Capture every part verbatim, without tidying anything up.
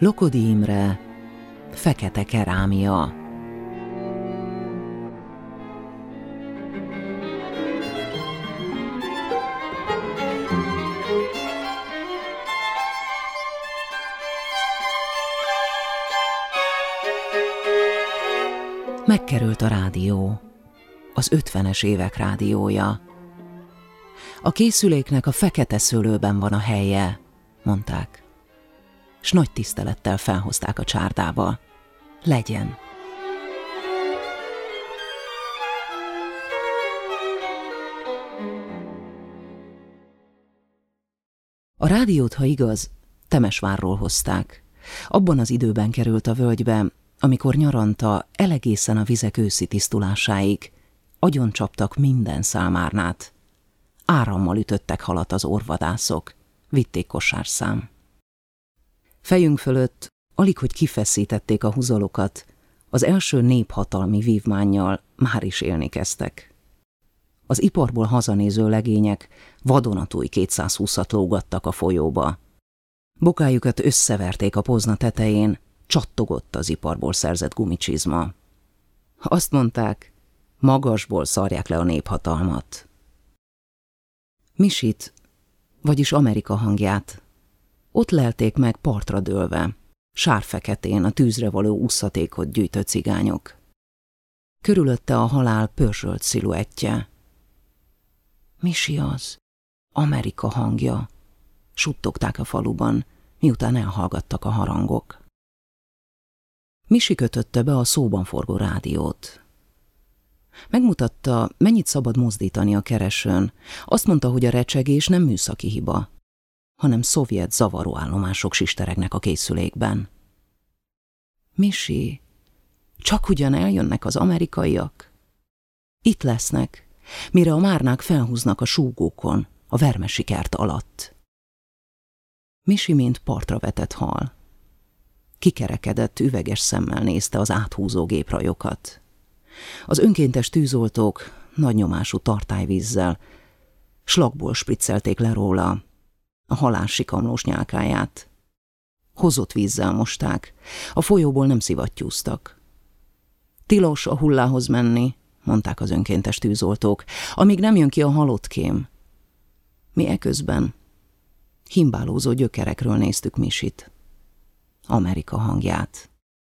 Lokodi Imre, Fekete kerámia. Megkerült a rádió, az ötvenes évek rádiója. A készüléknek a fekete szőlőben van a helye, mondták, s nagy tisztelettel felhozták a csárdába. Legyen. A rádiót, ha igaz, Temesvárról hozták. Abban az időben került a völgybe, amikor nyaranta elegészen a vizek őszi tisztulásáig agyoncsaptak minden szálmárnát. Árammal ütöttek halat az orvadászok, vitték kosárszám. Fejünk fölött, alig hogy kifeszítették a húzalokat, az első néphatalmi vívmánnyal már is élni kezdtek. Az iparból hazanéző legények vadonatúj kétszázhúszat lógattak a folyóba. Bokájukat összeverték a Pozna tetején, csattogott az iparból szerzett gumicsizma. Azt mondták, magasból szarják le a néphatalmat. Misit, vagyis Amerika hangját, ott lelték meg partra dőlve, sárfeketén a tűzre való úszatékot gyűjtő cigányok. Körülötte a halál pörzsölt sziluettje. Misi az, Amerika hangja, suttogták a faluban, miután elhallgattak a harangok. Misi kötötte be a szóban forgó rádiót. Megmutatta, mennyit szabad mozdítani a keresőn. Azt mondta, hogy a recsegés nem műszaki hiba, hanem szovjet zavaróállomások sisteregnek a készülékben. Misi, csak ugyan eljönnek az amerikaiak? Itt lesznek, mire a márnák felhúznak a súgókon, a vermesi kert alatt. Misi mint partra vetett hal. Kikerekedett, üveges szemmel nézte az áthúzó géprajokat. Az önkéntes tűzoltók nagy nyomású tartályvízzel, slagból spriccelték le róla a halálsikamlós nyálkáját. Hozott vízzel mosták, a folyóból nem szivattyúztak. Tilos a hullához menni, mondták az önkéntes tűzoltók, amíg nem jön ki a halottkém. Mi eközben himbálózó gyökerekről néztük Misit, Amerika hangját.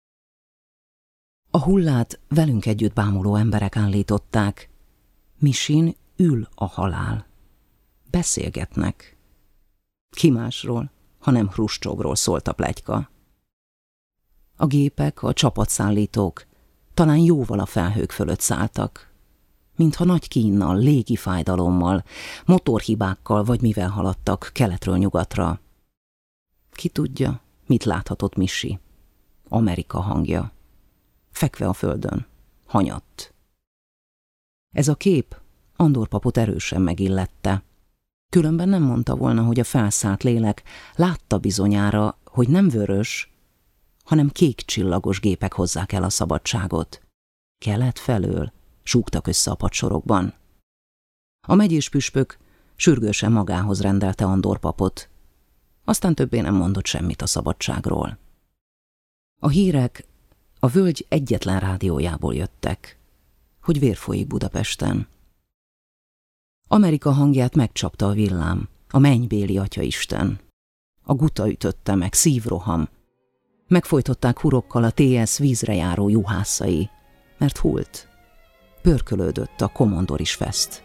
A hullát velünk együtt bámuló emberek állították. Misin ül a halál. Beszélgetnek. Ki másról, hanem Hruscsovról szólt a pletyka. A gépek, a csapatszállítók talán jóval a felhők fölött szálltak, mintha nagy kínnal, légi fájdalommal, motorhibákkal vagy mivel haladtak keletről nyugatra. Ki tudja, mit láthatott Misi, Amerika hangja, fekve a földön, hanyatt. Ez a kép Andor papot erősen megillette. Különben nem mondta volna, hogy a felszállt lélek látta bizonyára, hogy nem vörös, hanem kék csillagos gépek hozzák el a szabadságot. Kelet felől súgtak össze a padsorokban. A megyés püspök sürgősen magához rendelte Andor papot, aztán többé nem mondott semmit a szabadságról. A hírek a völgy egyetlen rádiójából jöttek, hogy vér folyik Budapesten. Amerika hangját megcsapta a villám, a mennybéli atyaisten. A guta ütötte meg, szívroham. Megfojtották hurokkal a té es vízre járó juhászai, mert hult. Pörkölődött a kommandoris feszt.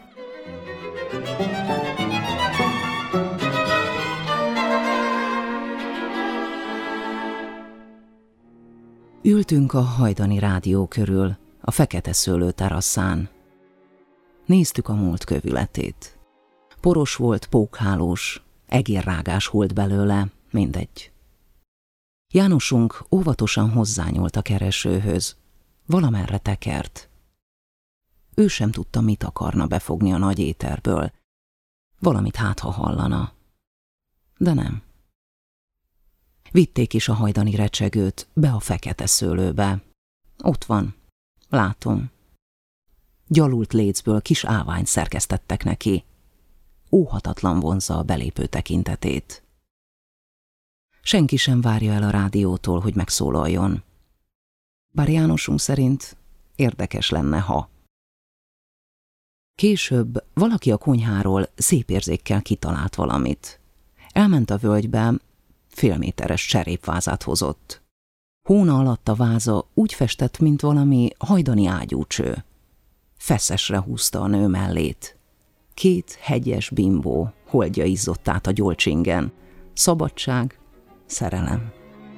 Ültünk a hajdani rádió körül, a fekete szőlő terasszán. Néztük a múlt kövületét. Poros volt, pókhálós, egérrágás holt belőle, mindegy. Jánosunk óvatosan hozzányúlt a keresőhöz, valamerre tekert. Ő sem tudta, mit akarna befogni a nagy éterből. Valamit hát, ha hallana. De nem. Vitték is a hajdani recsegőt be a fekete szőlőbe. Ott van, látom. Gyalult lécből kis állványt szerkesztettek neki. Óhatatlan vonzza a belépő tekintetét. Senki sem várja el a rádiótól, hogy megszólaljon. Bár Jánosunk szerint érdekes lenne, ha. Később valaki a konyháról szép érzékkel kitalált valamit. Elment a völgybe, félméteres cserépvázát hozott. Hóna alatt a váza úgy festett, mint valami hajdani ágyúcső. Feszesre húzta a nő mellét. Két hegyes bimbó holdja izzott át a gyolcsingen. Szabadság, szerelem.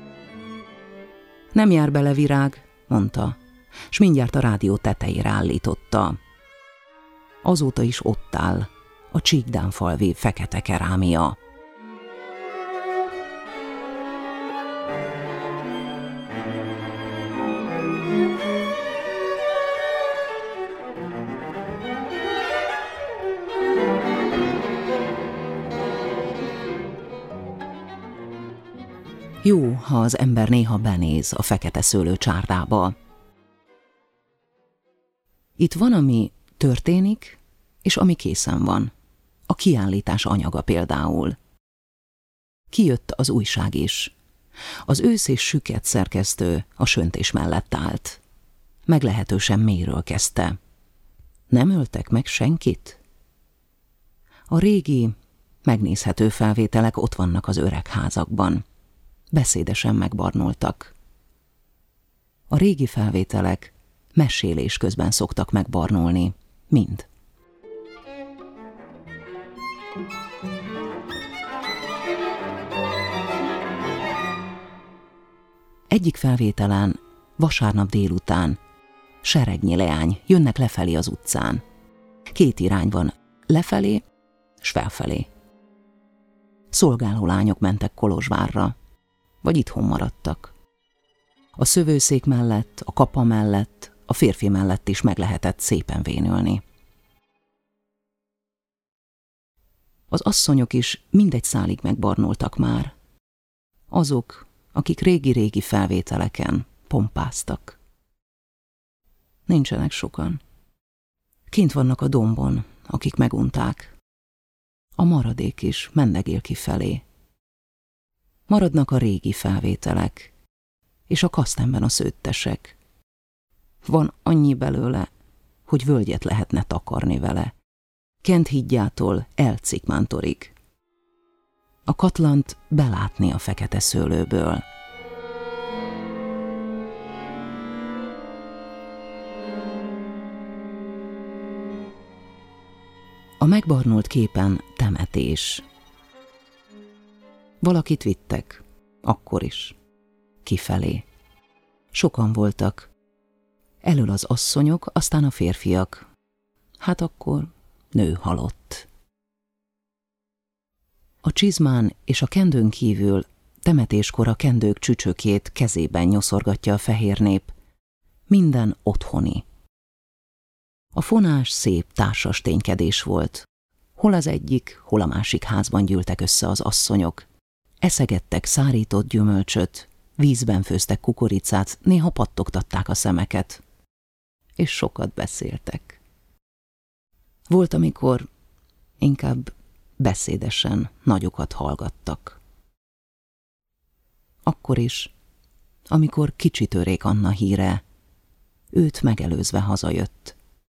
Nem jár bele, virág, mondta, s mindjárt a rádió tetejére állította. Azóta is ott áll a csíkdánfalvi fekete kerámia. Jó, ha az ember néha benéz a fekete szőlő csárdába. Itt van, ami történik, és ami készen van. A kiállítás anyaga például. Kijött az újság is. Az ősz és süket szerkesztő a söntés mellett állt. Meglehetősen mélyről kezdte. Nem öltek meg senkit? A régi, megnézhető felvételek ott vannak az öreg házakban. Beszédesen megbarnultak. A régi felvételek mesélés közben szoktak megbarnulni. Mind. Egyik felvételen, vasárnap délután, seregnyi leány jönnek lefelé az utcán. Két irány van, lefelé s felfelé. Szolgáló lányok mentek Kolozsvárra, vagy itthon maradtak. A szövőszék mellett, a kapa mellett, a férfi mellett is meg lehetett szépen vénülni. Az asszonyok is mindegy szálig megbarnultak már. Azok, akik régi-régi felvételeken pompáztak. Nincsenek sokan. Kint vannak a dombon, akik megunták. A maradék is mendegél kifelé. Maradnak a régi felvételek, és a kasztemben a szőttesek. Van annyi belőle, hogy völgyet lehetne takarni vele. Kenthídjától Elcikmántorig. A Katlant belátni a fekete szőlőből. A megbarnult képen temetés. Valakit vittek, akkor is, kifelé. Sokan voltak. Elől az asszonyok, aztán a férfiak. Hát akkor nő halott. A csizmán és a kendőn kívül temetéskor a kendők csücsökét kezében nyoszorgatja a fehér nép. Minden otthoni. A fonás szép társas ténykedés volt. Hol az egyik, hol a másik házban gyűltek össze az asszonyok. Eszegettek szárított gyümölcsöt, vízben főztek kukoricát, néha pattogtatták a szemeket. És sokat beszéltek. Volt, amikor inkább beszédesen nagyokat hallgattak. Akkor is, amikor Kicsitörék Anna híre, őt megelőzve hazajött.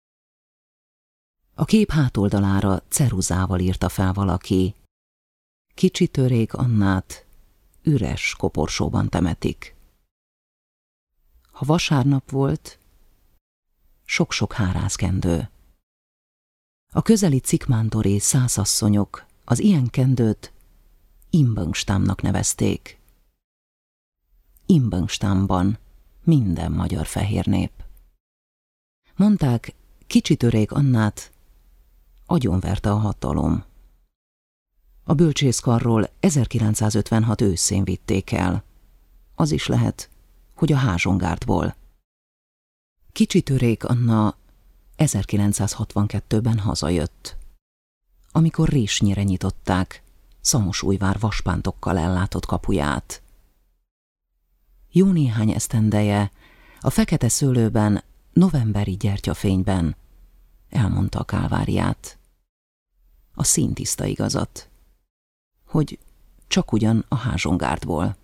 A kép hátoldalára ceruzával írta fel valaki: Kicsitörék Annát üres koporsóban temetik. Ha vasárnap volt, sok-sok hárázkendő. A közeli cikmántori szászasszonyok az ilyen kendőt Imböngstámnak nevezték. Imböngstámban minden magyar fehér nép. Mondták, Kicsitörék Annát agyonverte a hatalom. A bölcsészkarról ezerkilencszázötvenhat őszén vitték el. Az is lehet, hogy a Házsongártból. Kicsitörék Anna ezerkilencszázhatvankettőben hazajött. Amikor résnyire nyitották Szamosújvár vaspántokkal ellátott kapuját. Jó néhány esztendeje a fekete szőlőben, novemberi gyertyafényben elmondta a kálváriát. A színtiszta igazat, hogy csak ugyan a házsongárdból.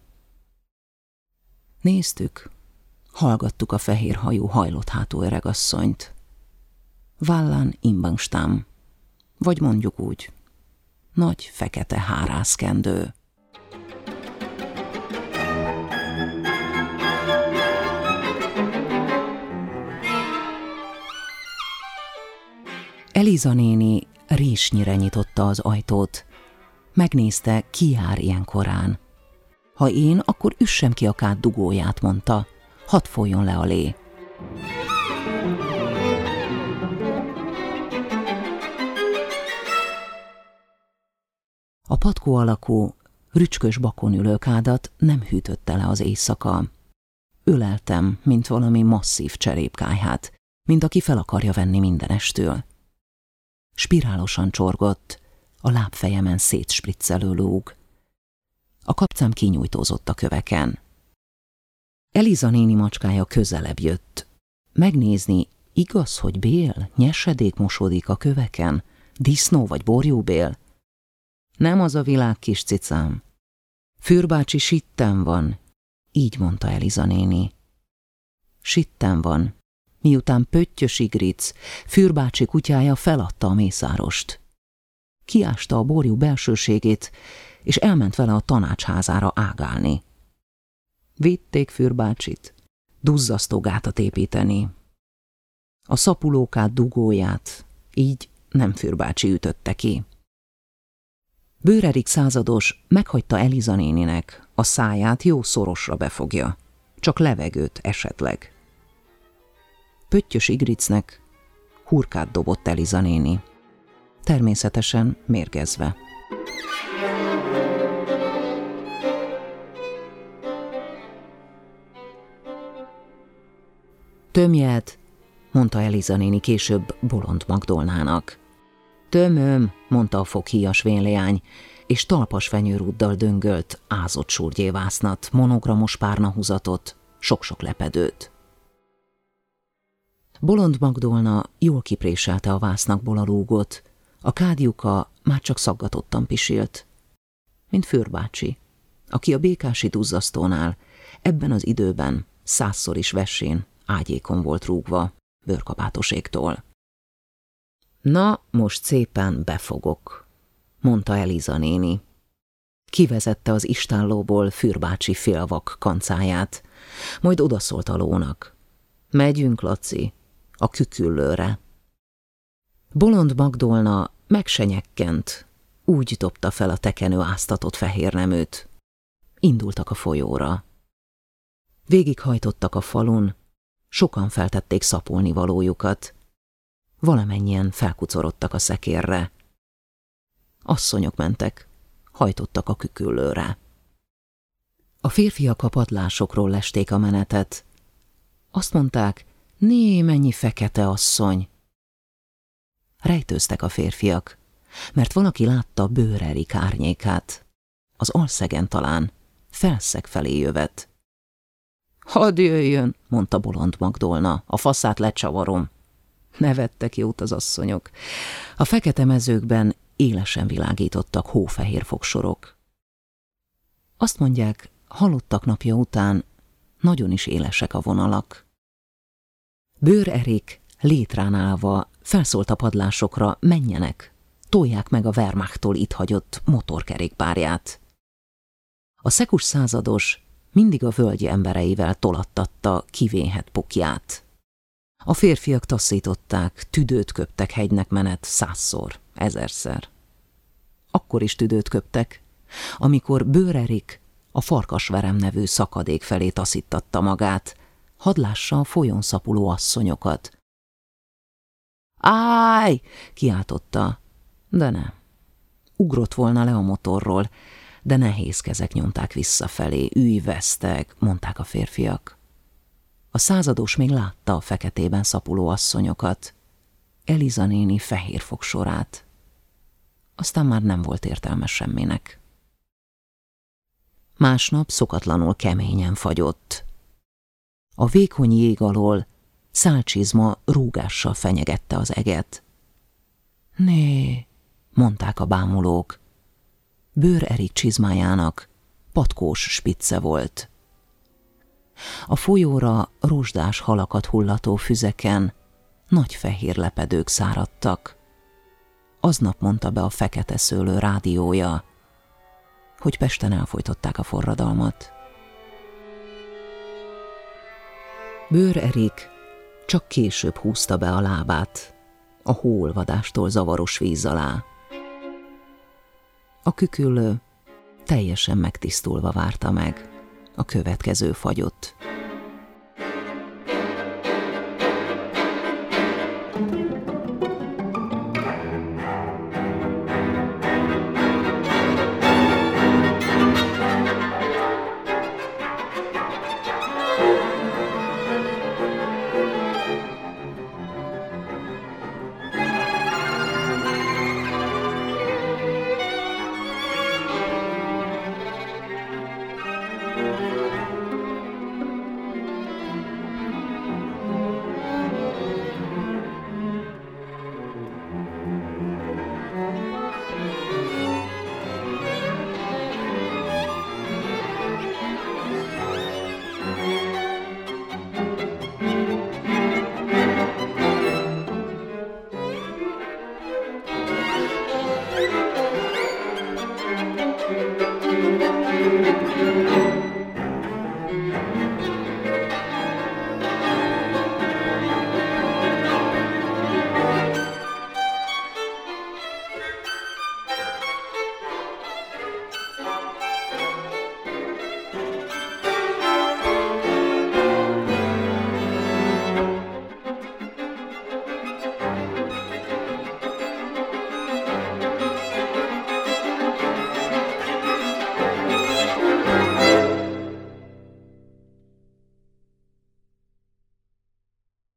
Néztük, hallgattuk a fehérhajú, hajlott hátú öregasszonyt. Vállán Imbangstam, vagy mondjuk úgy, nagy fekete hárászkendő. Eliza néni résnyire nyitotta az ajtót. Megnézte, ki jár ilyen korán. Ha én, akkor üssem ki a kád dugóját, mondta. Hadd folyjon le a lé. A patkó alakú, rücskös bakon ülő kádat nem hűtötte le az éjszaka. Öleltem, mint valami masszív cserépkályhát, mint aki fel akarja venni mindenestől. Spirálosan csorgott, a lábfejemen szétspriccelő lúg. A kapcám kinyújtózott a köveken. Eliza néni macskája közelebb jött. Megnézni, igaz, hogy bél, nyesedék mosódik a köveken, disznó vagy borjúbél? Nem az a világ, kis cicám. Fűrbácsi sitten van, így mondta Eliza néni. Sitten van, miután Pöttyös Igric, Fűrbácsi kutyája feladta a mészárost. Kiásta a borjú belsőségét, és elment vele a tanácsházára ágálni. Vitték Fűrbácsit, duzzasztó gátat építeni. A szapulókát, dugóját, így nem Fűrbácsi ütötte ki. Bőr-Erik százados meghagyta Eliza néninek, a száját jó szorosra befogja, csak levegőt esetleg. Pöttyös Igricnek hurkát dobott Eliza néni, természetesen mérgezve. Tömjed, mondta Eliza néni később Bolond Magdolnának. Tömöm, mondta a foghíjas vénleány, és talpas fenyőrúddal döngölt ázott surgyévásznat, monogramos párnahúzatot, sok-sok lepedőt. Bolond Magdolna jól kipréselte a vásznakból a lúgot, a kádjuka már csak szaggatottan pisilt, mint Fűrbácsi, aki a békási duzzasztónál ebben az időben százszor is vessén ágyékon volt rúgva bőrkabátoségtól. Na, most szépen befogok, mondta Eliza néni. Kivezette az istállóból Fűrbácsi félvak kancáját, majd odaszólt a lónak. Megyünk, Laci, a küküllőre. Bolond Magdolna megsenyekkent, úgy dobta fel a tekenő áztatott fehérneműt. Indultak a folyóra. Végighajtottak a falun, sokan feltették szapolni valójukat. Valamennyien felkucorodtak a szekérre. Asszonyok mentek, hajtottak a küküllőre. A férfiak a padlásokról lesték a menetet. Azt mondták, né, mennyi fekete asszony. Rejtőztek a férfiak, mert valaki látta Bőr-Erik árnyékát. Az alszegen talán, felszeg felé jövet. Hadd jöjjön, mondta Bolond Magdolna, a faszát lecsavarom. Nevettek jót az asszonyok. A fekete mezőkben élesen világítottak hófehér fogsorok. Azt mondják, halottak napja után nagyon is élesek a vonalak. Bőr-Erik létrán állva felszólt a padlásokra, menjenek, tolják meg a Wehrmachttól itt hagyott motorkerékpárját. A szekus százados mindig a völgyi embereivel tolattatta kivénhet pukját. A férfiak taszították, tüdőt köptek hegynek menet százszor, ezerszer. Akkor is tüdőt köptek, amikor Bőr-Erik a Farkasverem nevű szakadék felé taszítatta magát, hadd lássa a folyón szapuló asszonyokat. Áj! Kiáltotta, de nem. Ugrott volna le a motorról, de nehéz kezek nyomták visszafelé, ülj veszteg, mondták a férfiak. A százados még látta a feketében szapuló asszonyokat, Eliza néni fehér fogsorát. Aztán már nem volt értelme semminek. Másnap szokatlanul keményen fagyott. A vékony jég alól szálcsizma rúgással fenyegette az eget. Né, mondták a bámulók. Bőr Erik csizmájának patkós spicce volt. A folyóra rozsdás halakat hullató füzeken nagy fehér lepedők száradtak. Aznap mondta be a Fekete Szőlő rádiója, hogy Pesten elfojtották a forradalmat. Bőr Erik csak később húzta be a lábát a hóolvadástól zavaros víz alá. A küküllő teljesen megtisztulva várta meg a következő fagyot.